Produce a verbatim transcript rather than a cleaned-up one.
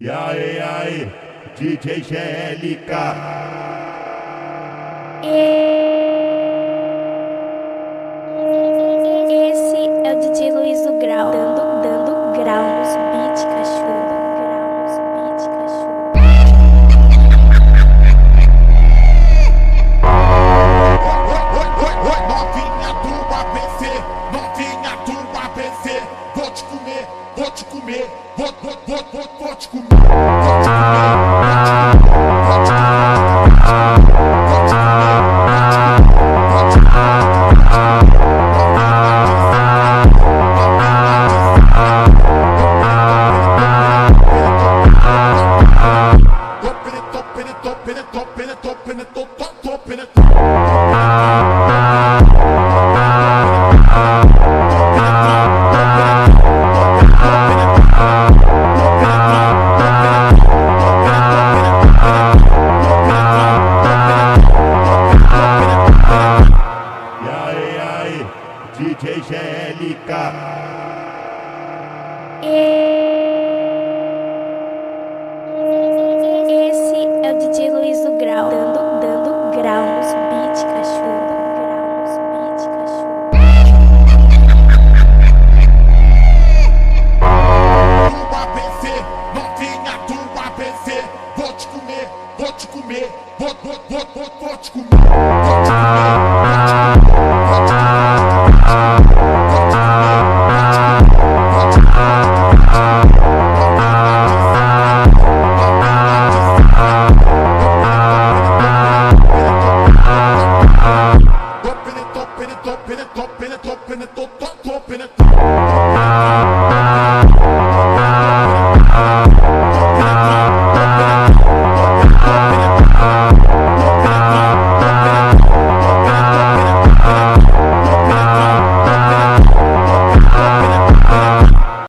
E aí, aí, D J G L K. Esse é o D J Luiz do Grau, dando, dando grau nos beats, cachorro. Grau nos beats, cachorro. Novinha do A B C, novinha do A B C, vou te comer, vou te comer, vou, vou, vou, vou, vou te comer, vou te comer, vou te comer, vou te comer, vou te comer. D J G L K. Esse é o D J Luiz do Grau, dando, dando grau nos beats, cachorro. Grau nos beats, cachorro. Do A B C, novinha do A B C, vou te comer, vou te comer, vou, vou